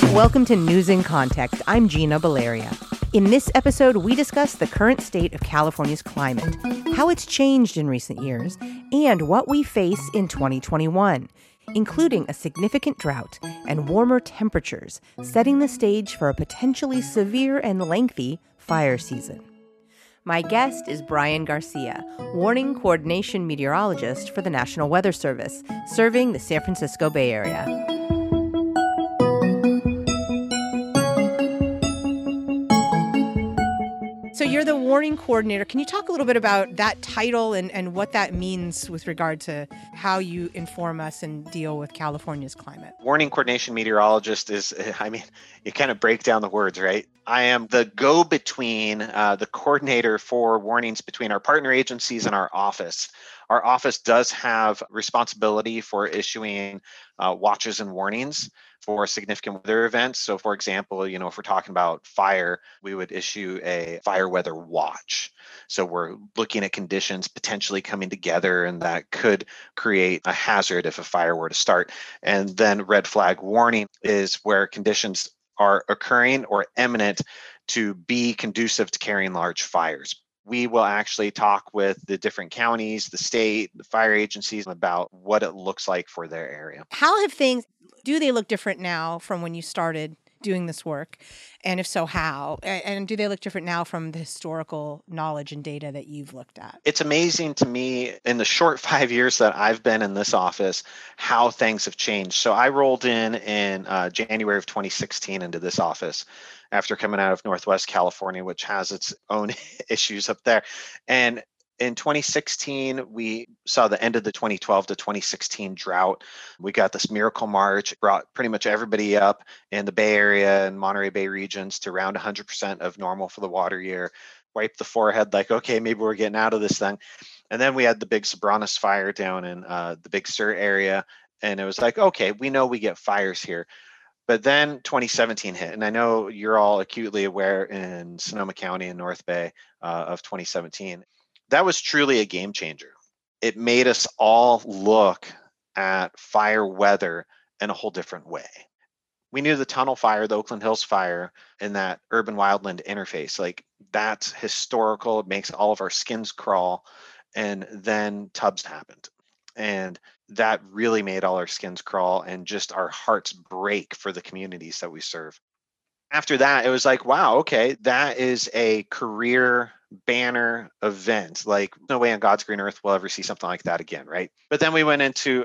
Welcome to News in Context. I'm Gina Baleria. In this episode, we discuss the current state of California's climate, how it's changed in recent years, and what we face in 2021, including a significant drought and warmer temperatures, setting the stage for a potentially severe and lengthy fire season. My guest is Brian Garcia, warning coordination meteorologist for the National Weather Service, serving the San Francisco Bay Area. So you're the warning coordinator. Can you talk a little bit about that title and what that means with regard to how you inform us and deal with California's climate? Warning coordination meteorologist is, you kind of break down the words, right? I am the go-between, the coordinator for warnings between our partner agencies and our office. Our office does have responsibility for issuing watches and warnings for significant weather events. So for example, if we're talking about fire, we would issue a fire weather watch. So we're looking at conditions potentially coming together and that could create a hazard if a fire were to start. And then red flag warning is where conditions are occurring or imminent to be conducive to carrying large fires. We will actually talk with the different counties, the state, the fire agencies about what it looks like for their area. Do they look different now from when you started doing this work? And if so, how? And do they look different now from the historical knowledge and data that you've looked at? It's amazing to me in the short 5 years that I've been in this office, how things have changed. So I rolled in January of 2016 into this office after coming out of Northwest California, which has its own issues up there. And in 2016, we saw the end of the 2012 to 2016 drought. We got this miracle March, brought pretty much everybody up in the Bay Area and Monterey Bay regions to around 100% of normal for the water year. Wiped the forehead like, okay, maybe we're getting out of this thing. And then we had the big Sobranos fire down in the Big Sur area. And it was like, okay, we know we get fires here. But then 2017 hit, and I know you're all acutely aware in Sonoma County and North Bay of 2017. That was truly a game changer. It made us all look at fire weather in a whole different way. We knew the tunnel fire, the Oakland Hills fire, and that urban wildland interface, like that's historical. It makes all of our skins crawl. And then Tubbs happened. And that really made all our skins crawl and just our hearts break for the communities that we serve. After that, it was like, wow, okay, that is a career banner event. Like, no way on God's green earth we'll ever see something like that again, right? But then we went into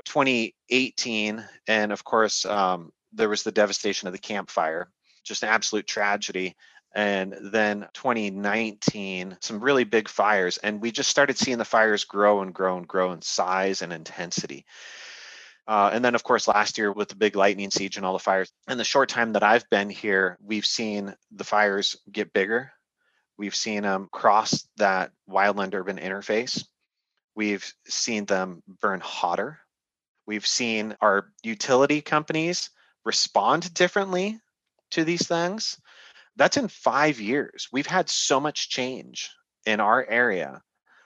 2018, and of course, there was the devastation of the Camp Fire, just an absolute tragedy. And then 2019, some really big fires, and we just started seeing the fires grow and grow and grow in size and intensity. And then, of course, last year with the big lightning siege and all the fires, in the short time that I've been here, we've seen the fires get bigger. We've seen them cross that wildland urban interface. We've seen them burn hotter. We've seen our utility companies respond differently to these things. That's in 5 years. We've had so much change in our area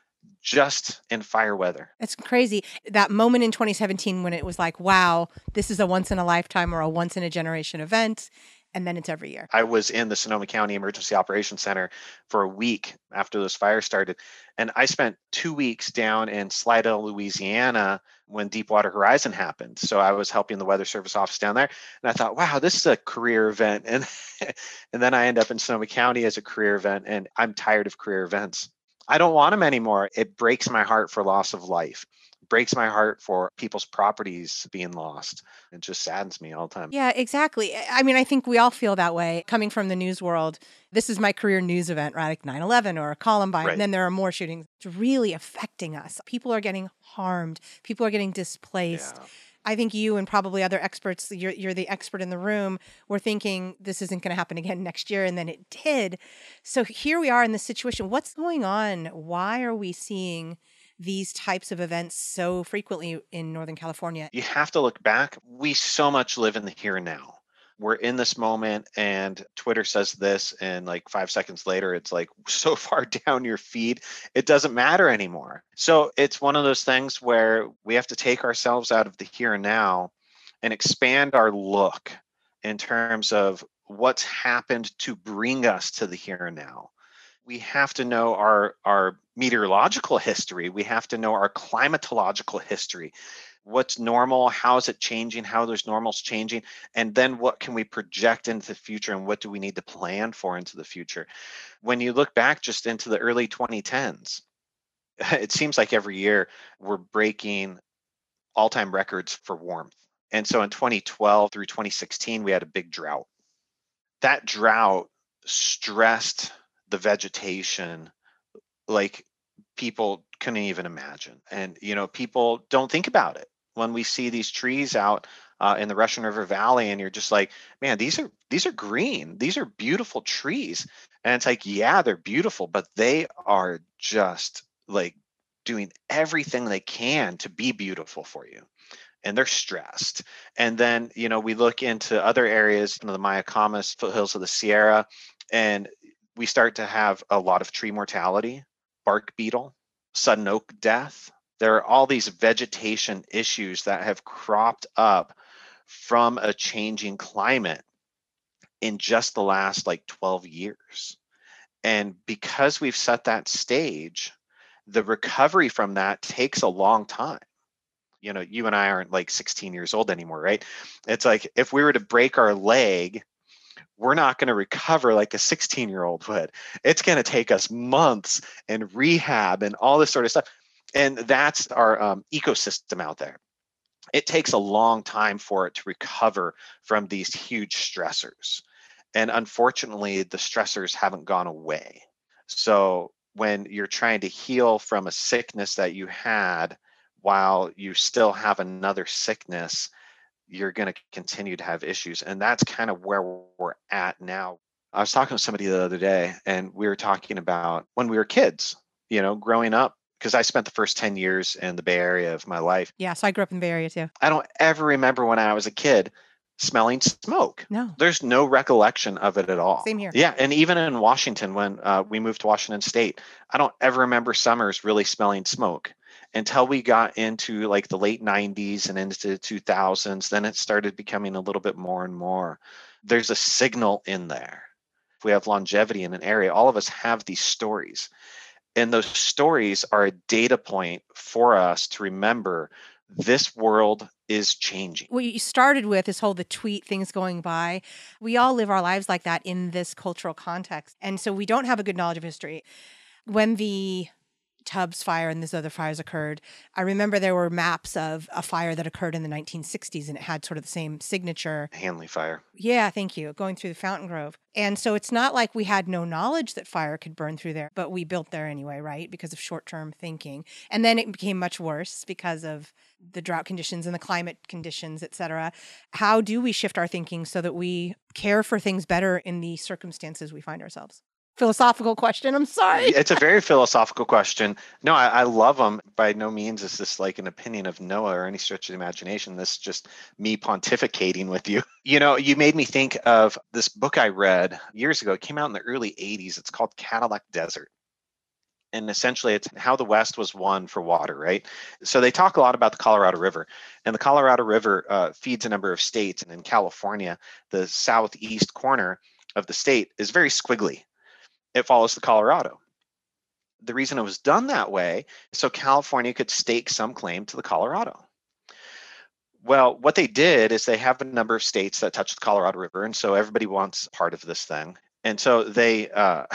just in fire weather. It's crazy. That moment in 2017 when it was like, wow, this is a once in a lifetime or a once in a generation event. And then it's every year. I was in the Sonoma County Emergency Operations Center for a week after those fires started. And I spent 2 weeks down in Slidell, Louisiana when Deepwater Horizon happened. So I was helping the Weather Service office down there. And I thought, wow, this is a career event. And then I end up in Sonoma County as a career event. And I'm tired of career events. I don't want them anymore. It breaks my heart for loss of life. It breaks my heart for people's properties being lost. It just saddens me all the time. Yeah, exactly. I mean, I think we all feel that way. Coming from the news world, this is my career news event, right? Like 9/11 or Columbine. Right. And then there are more shootings. It's really affecting us. People are getting harmed. People are getting displaced. Yeah. I think you and probably other experts, you're the expert in the room, were thinking this isn't going to happen again next year. And then it did. So here we are in this situation. What's going on? Why are we seeing these types of events so frequently in Northern California? You have to look back. We so much live in the here and now. We're in this moment and Twitter says this, and like 5 seconds later, it's like so far down your feed, it doesn't matter anymore. So it's one of those things where we have to take ourselves out of the here and now and expand our look in terms of what's happened to bring us to the here and now. We have to know our meteorological history. We have to know our climatological history. What's normal? How is it changing? How are those normals changing? And then what can we project into the future, and what do we need to plan for into the future? When you look back just into the early 2010s, it seems like every year we're breaking all-time records for warmth. And so in 2012 through 2016, we had a big drought. That drought stressed the vegetation like people couldn't even imagine. And, people don't think about it. When we see these trees out in the Russian River Valley, and you're just like, man, these are green. These are beautiful trees. And it's like, yeah, they're beautiful, but they are just like doing everything they can to be beautiful for you. And they're stressed. And then, we look into other areas, the Mayacamas, foothills of the Sierra, and we start to have a lot of tree mortality, bark beetle, sudden oak death. There are all these vegetation issues that have cropped up from a changing climate in just the last 12 years. And because we've set that stage, the recovery from that takes a long time. You and I aren't 16 years old anymore, right? It's like if we were to break our leg, we're not going to recover like a 16-year-old would. It's going to take us months and rehab and all this sort of stuff. And that's our ecosystem out there. It takes a long time for it to recover from these huge stressors. And unfortunately, the stressors haven't gone away. So when you're trying to heal from a sickness that you had while you still have another sickness, you're going to continue to have issues. And that's kind of where we're at now. I was talking to somebody the other day, and we were talking about when we were kids, growing up, because I spent the first 10 years in the Bay Area of my life. Yeah, so I grew up in the Bay Area too. I don't ever remember when I was a kid smelling smoke. No. There's no recollection of it at all. Same here. Yeah, and even in Washington, when we moved to Washington State, I don't ever remember summers really smelling smoke until we got into the late 90s and into the 2000s. Then it started becoming a little bit more and more. There's a signal in there. If we have longevity in an area, all of us have these stories. And those stories are a data point for us to remember this world is changing. What you started with this whole the tweet things going by. We all live our lives like that in this cultural context. And so we don't have a good knowledge of history. When the Tubbs fire and these other fires occurred, I remember there were maps of a fire that occurred in the 1960s, and it had sort of the same signature. Hanley Fire. Yeah, thank you. Going through the Fountain Grove. And so it's not like we had no knowledge that fire could burn through there, but we built there anyway, right? Because of short-term thinking. And then it became much worse because of the drought conditions and the climate conditions, et cetera. How do we shift our thinking so that we care for things better in the circumstances we find ourselves? Philosophical question. I'm sorry. It's a very philosophical question. No, I love them. By no means is this like an opinion of Noah or any stretch of the imagination. This is just me pontificating with you. You made me think of this book I read years ago. It came out in the early 80s. It's called Cadillac Desert. And essentially, it's how the West was won for water, right? So they talk a lot about the Colorado River. And the Colorado River feeds a number of states. And in California, the southeast corner of the state is very squiggly. It follows the Colorado. The reason it was done that way is so California could stake some claim to the Colorado. Well, what they did is they have a number of states that touch the Colorado River, and so everybody wants part of this thing. And so they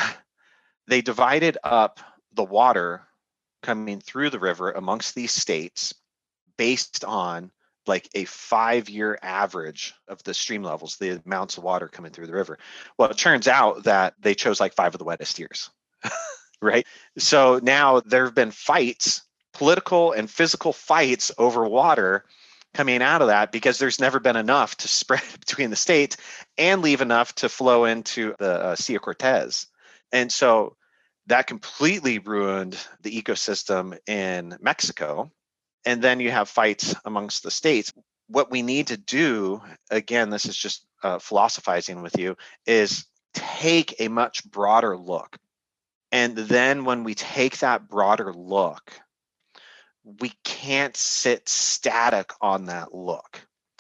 divided up the water coming through the river amongst these states based on like a 5-year average of the stream levels, the amounts of water coming through the river. Well, it turns out that they chose like 5 of the wettest years, right? So now there have been fights, political and physical fights over water coming out of that because there's never been enough to spread between the states and leave enough to flow into the Sea of Cortez. And so that completely ruined the ecosystem in Mexico. And then you have fights amongst the states. What we need to do, again, this is just philosophizing with you, is take a much broader look. And then when we take that broader look, we can't sit static on that look.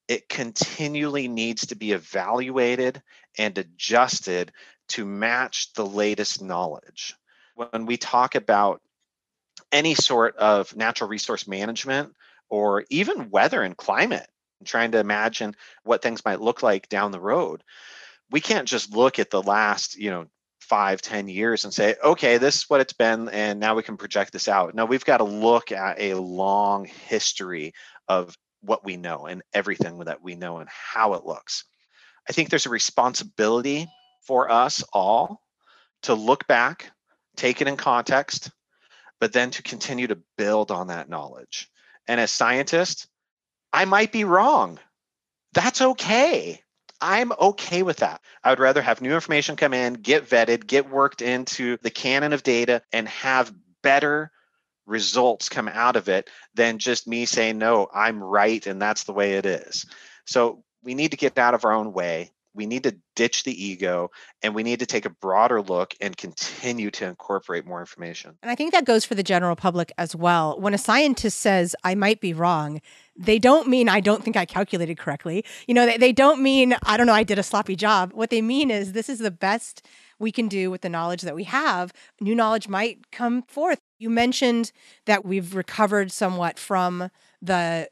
It continually needs to be evaluated and adjusted to match the latest knowledge. When we talk about any sort of natural resource management or even weather and climate, trying to imagine what things might look like down the road, we can't just look at the last, 5, 10 years and say, okay, this is what it's been, and now we can project this out. No, we've got to look at a long history of what we know and everything that we know and how it looks. I think there's a responsibility for us all to look back, take it in context, but then to continue to build on that knowledge. And as scientists, I might be wrong. That's okay. I'm okay with that. I would rather have new information come in, get vetted, get worked into the canon of data, and have better results come out of it than just me saying, no, I'm right, and that's the way it is. So we need to get out of our own way. We need to ditch the ego, and we need to take a broader look and continue to incorporate more information. And I think that goes for the general public as well. When a scientist says, I might be wrong, they don't mean, I don't think I calculated correctly. They don't mean, I don't know, I did a sloppy job. What they mean is, this is the best we can do with the knowledge that we have. New knowledge might come forth. You mentioned that we've recovered somewhat from the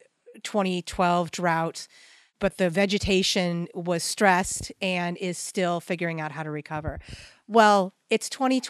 2012 drought, but the vegetation was stressed and is still figuring out how to recover. Well, it's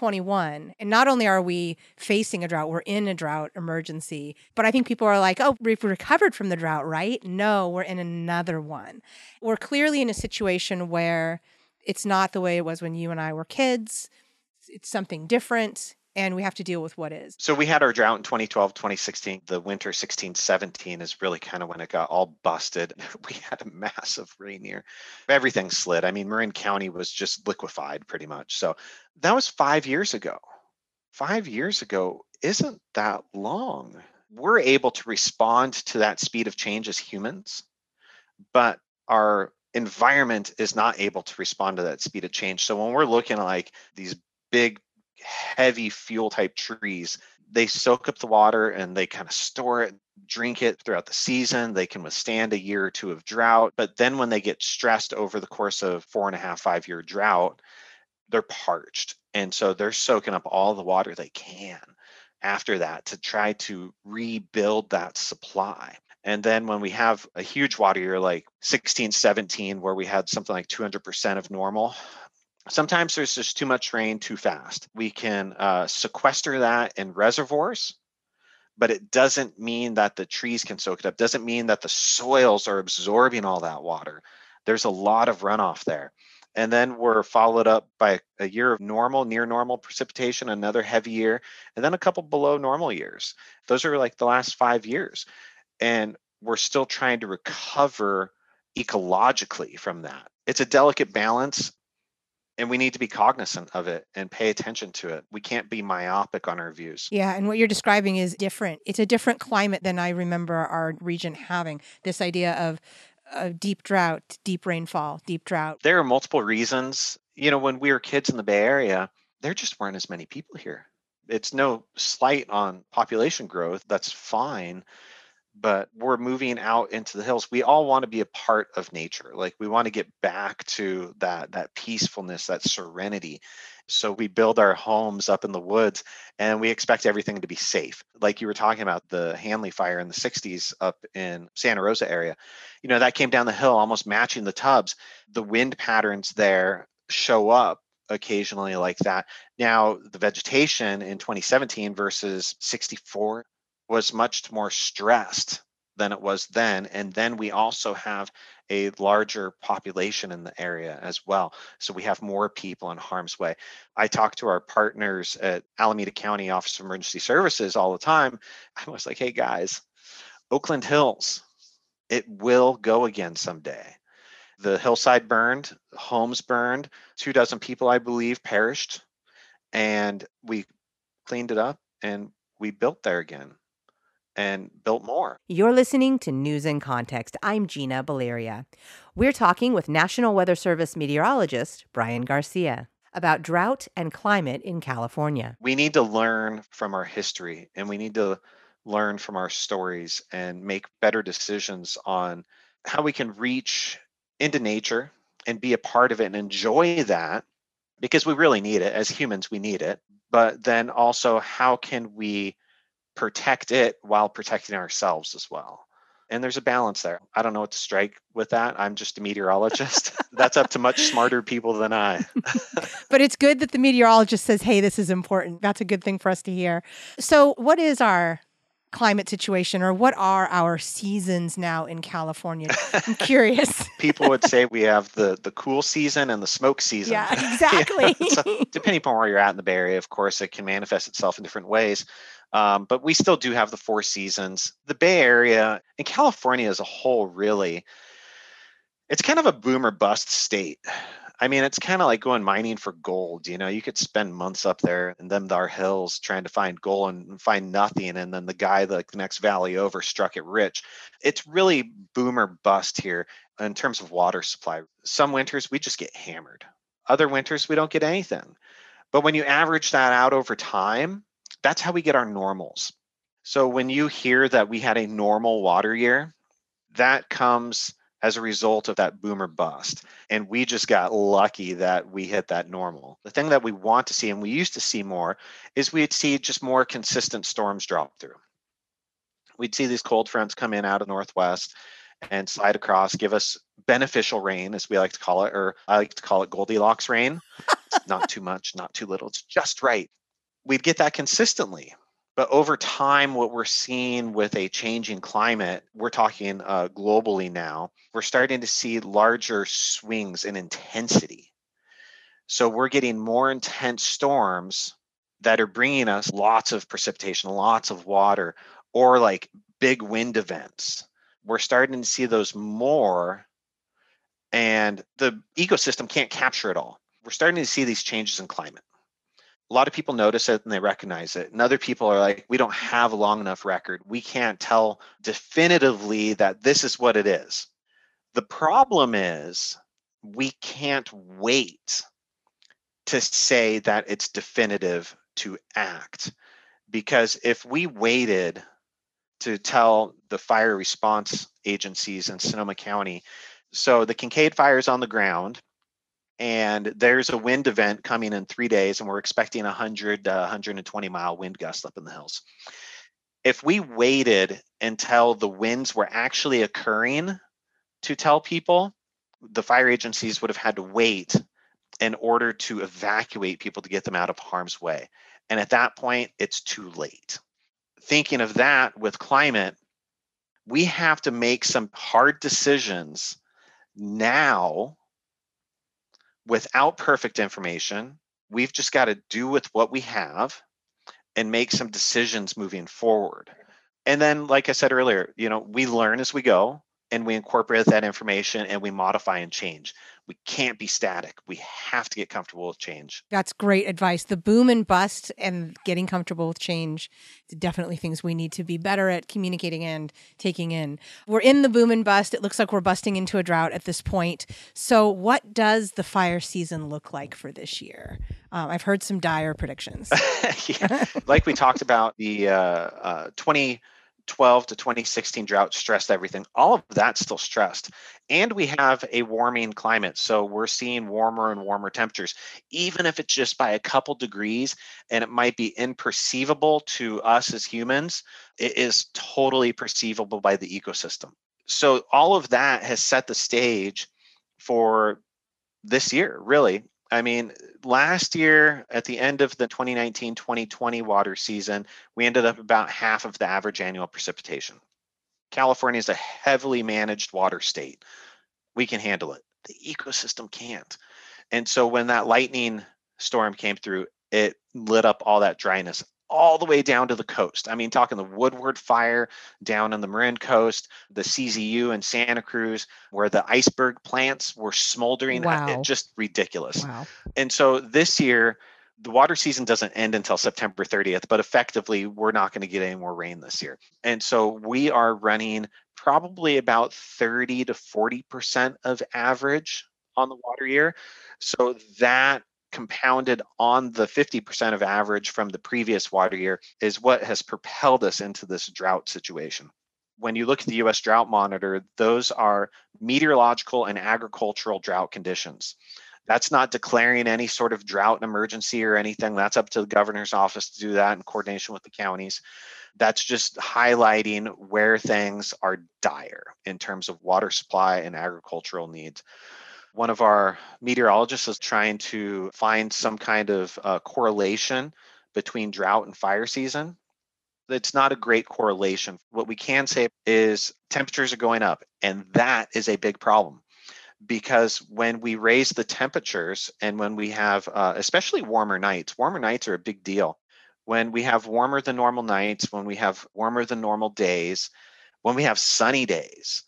2021, and not only are we facing a drought, we're in a drought emergency, but I think people are like, oh, we've recovered from the drought, right? No, we're in another one. We're clearly in a situation where it's not the way it was when you and I were kids. It's something different, and we have to deal with what is. So we had our drought in 2012, 2016. The winter 16, 17 is really kind of when it got all busted. We had a massive rain year. Everything slid. I mean, Marin County was just liquefied pretty much. So that was 5 years ago. 5 years ago isn't that long. We're able to respond to that speed of change as humans, but our environment is not able to respond to that speed of change. So when we're looking at like these big heavy fuel type trees, they soak up the water and they kind of store it, drink it throughout the season. They can withstand a year or two of drought. But then when they get stressed over the course of 4.5, 5 year drought, they're parched. And so they're soaking up all the water they can after that to try to rebuild that supply. And then when we have a huge water year like 16, 17, where we had something like 200% of normal, sometimes there's just too much rain too fast. We can sequester that in reservoirs, but it doesn't mean that the trees can soak it up. Doesn't mean that the soils are absorbing all that water. There's a lot of runoff there. And then we're followed up by a year of normal, near normal precipitation, another heavy year, and then a couple below normal years. Those are like the last 5 years. And we're still trying to recover ecologically from that. It's a delicate balance, and we need to be cognizant of it and pay attention to it. We can't be myopic on our views. Yeah, and what you're describing is different. It's a different climate than I remember our region having. This idea of deep drought, deep rainfall, deep drought. There are multiple reasons. When we were kids in the Bay Area, there just weren't as many people here. It's no slight on population growth. That's fine. But we're moving out into the hills. We all want to be a part of nature. Like we want to get back to that peacefulness, that serenity. So we build our homes up in the woods and we expect everything to be safe. Like you were talking about the Hanley fire in the 60s up in Santa Rosa area. That came down the hill almost matching the tubs. The wind patterns there show up occasionally like that. Now, the vegetation in 2017 versus 64 was much more stressed than it was then. And then we also have a larger population in the area as well. So we have more people in harm's way. I talk to our partners at Alameda County Office of Emergency Services all the time. I was like, hey guys, Oakland Hills, it will go again someday. The hillside burned, homes burned, 24 people, I believe, perished. And we cleaned it up and we built there again. And built more. You're listening to News in Context. I'm Gina Baleria. We're talking with National Weather Service meteorologist Brian Garcia about drought and climate in California. We need to learn from our history and we need to learn from our stories and make better decisions on how we can reach into nature and be a part of it and enjoy that, because we really need it as humans, we need it. But then also, how can we protect it while protecting ourselves as well? And there's a balance there. I don't know what to strike with that. I'm just a meteorologist. That's up to much smarter people than I. But it's good that the meteorologist says, hey, this is important. That's a good thing for us to hear. So, what is our climate situation, or what are our seasons now in California? I'm curious. People would say we have the cool season and the smoke season. Yeah, exactly. So depending upon where you're at in the Bay Area, of course, it can manifest itself in different ways. But we still do have the four seasons. The Bay Area and California as a whole, really, it's kind of a boom or bust state. I mean, it's kind of like going mining for gold. You could spend months up there in them thar hills trying to find gold and find nothing. And then the guy, the next valley over, struck it rich. It's really boom or bust here in terms of water supply. Some winters we just get hammered. Other winters we don't get anything. But when you average that out over time, that's how we get our normals. So when you hear that we had a normal water year, that comes as a result of that boom or bust. And we just got lucky that we hit that normal. The thing that we want to see, and we used to see more, is we'd see just more consistent storms drop through. We'd see these cold fronts come in out of Northwest and slide across, give us beneficial rain, as we like to call it, or I like to call it Goldilocks rain. It's not too much, not too little. It's just right. We'd get that consistently. But over time, what we're seeing with a changing climate, we're talking globally now, we're starting to see larger swings in intensity. So we're getting more intense storms that are bringing us lots of precipitation, lots of water, or like big wind events. We're starting to see those more, and the ecosystem can't capture it all. We're starting to see these changes in climate. A lot of people notice it and they recognize it. And other people are like, we don't have a long enough record. We can't tell definitively that this is what it is. The problem is we can't wait to say that it's definitive to act. Because if we waited to tell the fire response agencies in Sonoma County, so the Kincade fire is on the ground, and there's a wind event coming in 3 days, and we're expecting 100 120 mile wind gusts up in the hills. If we waited until the winds were actually occurring to tell people, the fire agencies would have had to wait in order to evacuate people to get them out of harm's way. And at that point, it's too late. Thinking of that with climate, we have to make some hard decisions now. Without perfect information, we've just got to do with what we have and make some decisions moving forward. And then, like I said earlier, we learn as we go and we incorporate that information and we modify and change. We can't be static. We have to get comfortable with change. That's great advice. The boom and bust and getting comfortable with change is definitely things we need to be better at communicating and taking in. We're in the boom and bust. It looks like we're busting into a drought at this point. So what does the fire season look like for this year? I've heard some dire predictions. Yeah. Like we talked about, the 2012 to 2016 drought stressed everything. All of that's still stressed. And we have a warming climate. So we're seeing warmer and warmer temperatures, even if it's just by a couple degrees, and it might be imperceivable to us as humans, it is totally perceivable by the ecosystem. So all of that has set the stage for this year, really. I mean, last year at the end of the 2019-2020 water season, we ended up about half of the average annual precipitation. California is a heavily managed water state. We can handle it. The ecosystem can't. And so when that lightning storm came through, it lit up all that dryness all the way down to the coast. I mean, talking the Woodward fire down on the Marin coast, the CZU in Santa Cruz, where the iceberg plants were smoldering. Wow. Just ridiculous. Wow. And so this year, the water season doesn't end until September 30th, but effectively, we're not going to get any more rain this year. And so we are running probably about 30 to 40% of average on the water year. So that compounded on the 50% of average from the previous water year is what has propelled us into this drought situation. when you look at the US Drought Monitor, those are meteorological and agricultural drought conditions. That's not declaring any sort of drought emergency or anything. That's up to the governor's office to do that in coordination with the counties. That's just highlighting where things are dire in terms of water supply and agricultural needs. One of our meteorologists is trying to find some kind of correlation between drought and fire season. It's not a great correlation. What we can say is temperatures are going up, and that is a big problem. Because when we raise the temperatures and when we have especially warmer nights are a big deal. When we have warmer than normal nights, when we have warmer than normal days, when we have sunny days,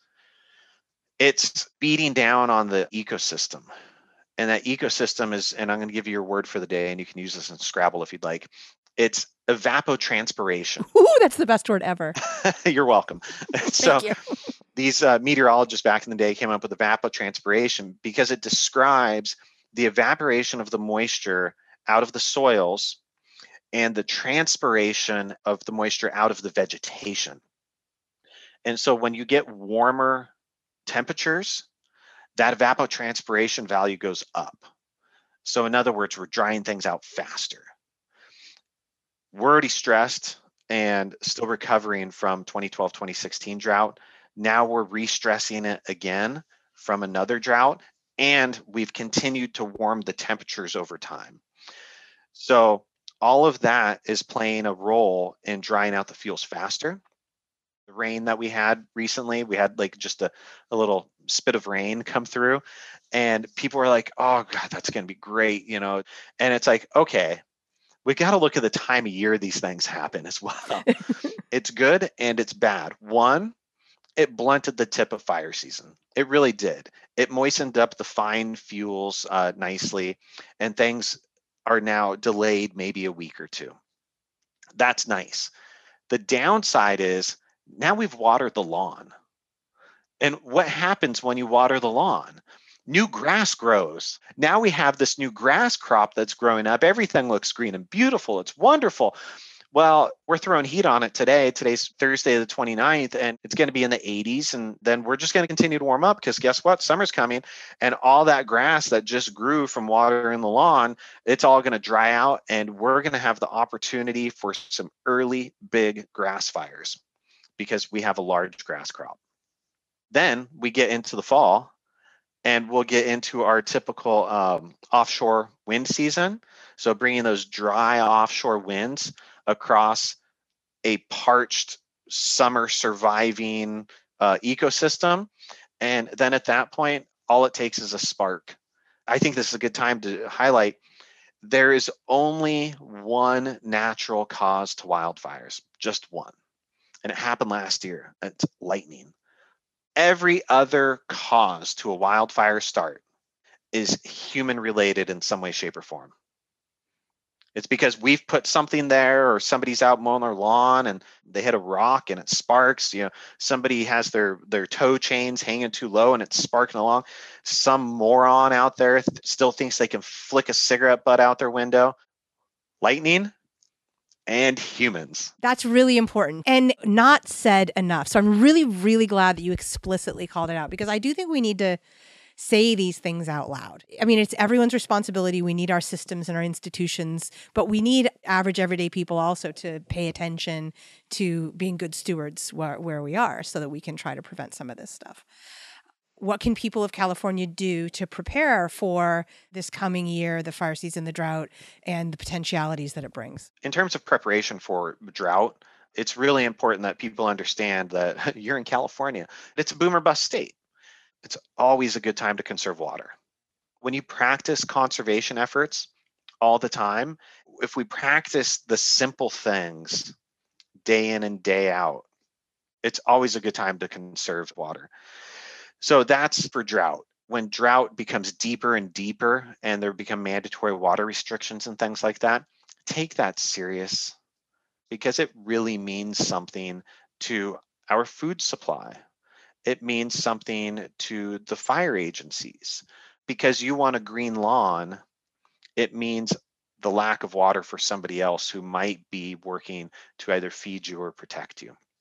it's beating down on the ecosystem. And that ecosystem is, and I'm going to give you your word for the day, and you can use this in Scrabble if you'd like. It's evapotranspiration. Ooh, that's the best word ever. You're welcome. Thank you. These meteorologists back in the day came up with evapotranspiration because it describes the evaporation of the moisture out of the soils and the transpiration of the moisture out of the vegetation. And so when you get warmer temperatures, that evapotranspiration value goes up. So in other words, we're drying things out faster. We're already stressed and still recovering from 2012-2016 drought. Now we're re-stressing it again from another drought, and we've continued to warm the temperatures over time. So all of that is playing a role in drying out the fuels faster. The rain that we had recently, we had like just a little spit of rain come through, and people were like, oh God, that's going to be great, you know? And it's like, okay, we got to look at the time of year these things happen as well. It's good and it's bad. One, it blunted the tip of fire season. It really did. It moistened up the fine fuels nicely, and things are now delayed maybe a week or two. That's nice. The downside is now we've watered the lawn. And what happens when you water the lawn? New grass grows. Now we have this new grass crop that's growing up. Everything looks green and beautiful. It's wonderful. Well, we're throwing heat on it today. Today's Thursday, the 29th, and it's going to be in the 80s. And then we're just going to continue to warm up because guess what? Summer's coming. And all that grass that just grew from watering the lawn, it's all going to dry out. And we're going to have the opportunity for some early big grass fires because we have a large grass crop. Then we get into the fall, and we'll get into our typical offshore wind season. So bringing those dry offshore winds across a parched summer surviving ecosystem. And then at that point, all it takes is a spark. I think this is a good time to highlight there is only one natural cause to wildfires, just one. And it happened last year. It's lightning. Every other cause to a wildfire start is human related in some way, shape, or form. It's because we've put something there, or somebody's out mowing their lawn and they hit a rock and it sparks. You know, somebody has their tow chains hanging too low and it's sparking along. Some moron out there still thinks they can flick a cigarette butt out their window. Lightning and humans. That's really important and not said enough. So I'm really, really glad that you explicitly called it out, because I do think we need to say these things out loud. I mean, it's everyone's responsibility. We need our systems and our institutions, but we need average everyday people also to pay attention to being good stewards where we are so that we can try to prevent some of this stuff. What can people of California do to prepare for this coming year, the fire season, the drought, and the potentialities that it brings? In terms of preparation for drought, it's really important that people understand that you're in California. It's a boom or bust state. It's always a good time to conserve water. When you practice conservation efforts all the time, if we practice the simple things day in and day out, it's always a good time to conserve water. So that's for drought. When drought becomes deeper and deeper and there become mandatory water restrictions and things like that, take that serious, because it really means something to our food supply. It means something to the fire agencies. Because you want a green lawn, it means the lack of water for somebody else who might be working to either feed you or protect you.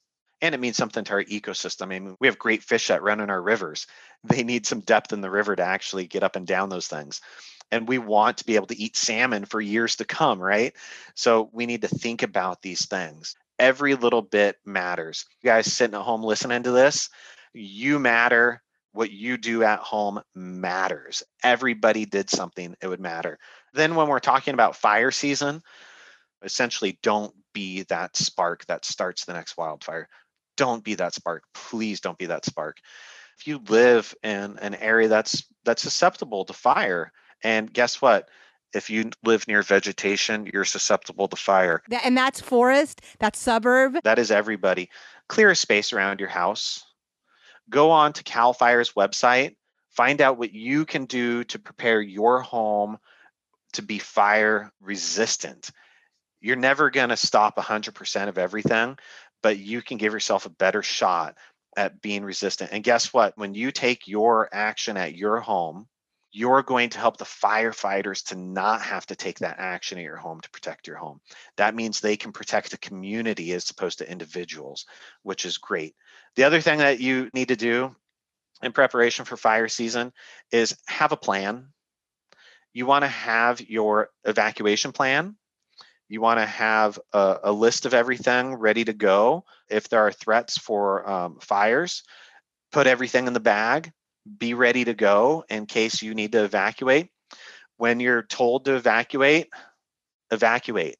And it means something to our ecosystem. I mean, we have great fish that run in our rivers. They need some depth in the river to actually get up and down those things. And we want to be able to eat salmon for years to come, right? So we need to think about these things. Every little bit matters. You guys sitting at home listening to this, you matter. What you do at home matters. Everybody did something, it would matter. Then when we're talking about fire season, essentially don't be that spark that starts the next wildfire. Don't be that spark. Please don't be that spark. If you live in an area that's susceptible to fire, and guess what? If you live near vegetation, you're susceptible to fire. And that's forest, that's suburb. That is everybody. Clear a space around your house. Go on to CAL FIRE's website. Find out what you can do to prepare your home to be fire resistant. You're never going to stop 100% of everything, but you can give yourself a better shot at being resistant. And guess what? When you take your action at your home, you're going to help the firefighters to not have to take that action at your home to protect your home. That means they can protect a community as opposed to individuals, which is great. The other thing that you need to do in preparation for fire season is have a plan. You want to have your evacuation plan. You want to have a list of everything ready to go. If there are threats for fires, put everything in the bag. Be ready to go in case you need to evacuate. When you're told to evacuate, evacuate.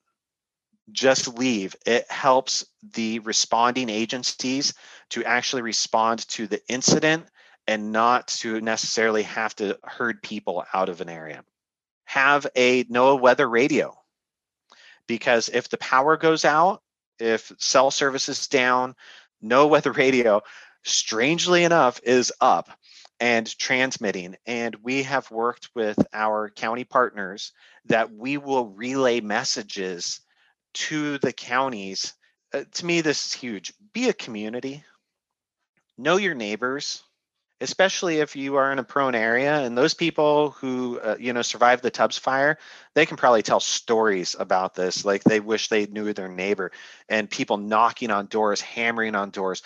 Just leave. It helps the responding agencies to actually respond to the incident and not to necessarily have to herd people out of an area. Have a NOAA weather radio. Because if the power goes out, if cell service is down, NOAA weather radio, strangely enough, is up and transmitting. And we have worked with our county partners that we will relay messages to the counties. To me, this is huge. Be a community. Know your neighbors, especially if you are in a prone area. And those people who survived the Tubbs fire, they can probably tell stories about this. Like they wish they knew their neighbor, and people knocking on doors, hammering on doors.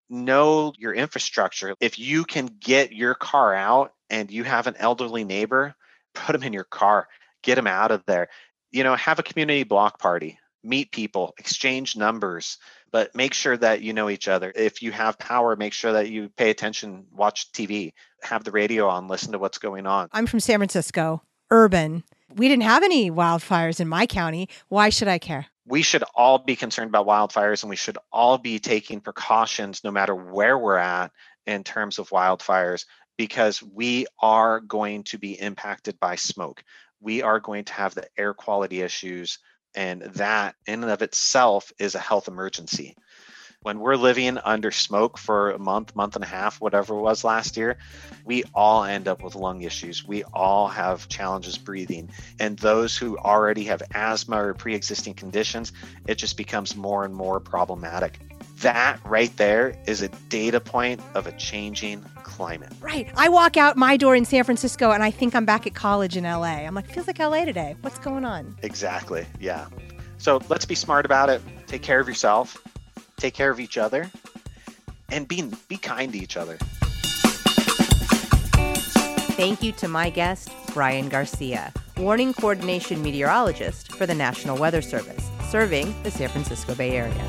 Know your infrastructure. If you can get your car out and you have an elderly neighbor, put them in your car, get them out of there. Have a community block party, meet people, exchange numbers, but make sure that you know each other. If you have power, make sure that you pay attention, watch TV, have the radio on, listen to what's going on. I'm from San Francisco, urban. We didn't have any wildfires in my county. Why should I care? We should all be concerned about wildfires, and we should all be taking precautions no matter where we're at in terms of wildfires, because we are going to be impacted by smoke. We are going to have the air quality issues, and that in and of itself is a health emergency. When we're living under smoke for a month and a half, whatever it was last year, we all end up with lung issues. We all have challenges breathing. And those who already have asthma or pre-existing conditions, it just becomes more and more problematic. That right there is a data point of a changing climate. Right. I walk out my door in San Francisco and I think I'm back at college in LA. I'm like, feels like LA today. What's going on? Exactly. Yeah. So let's be smart about it. Take care of yourself. Take care of each other, and be kind to each other. Thank you to my guest, Brian Garcia, warning coordination meteorologist for the National Weather Service, serving the San Francisco Bay Area.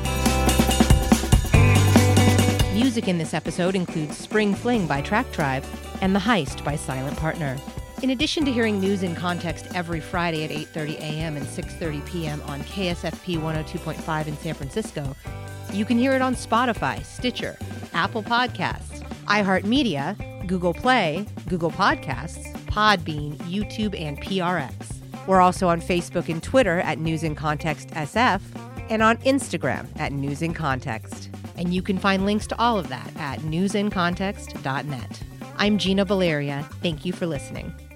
Music in this episode includes Spring Fling by Track Tribe and The Heist by Silent Partner. In addition to hearing News in Context every Friday at 8:30 a.m. and 6:30 p.m. on KSFP 102.5 in San Francisco, you can hear it on Spotify, Stitcher, Apple Podcasts, iHeartMedia, Google Play, Google Podcasts, Podbean, YouTube, and PRX. We're also on Facebook and Twitter at News in Context SF and on Instagram at News in Context. And you can find links to all of that at newsincontext.net. I'm Gina Valeria. Thank you for listening.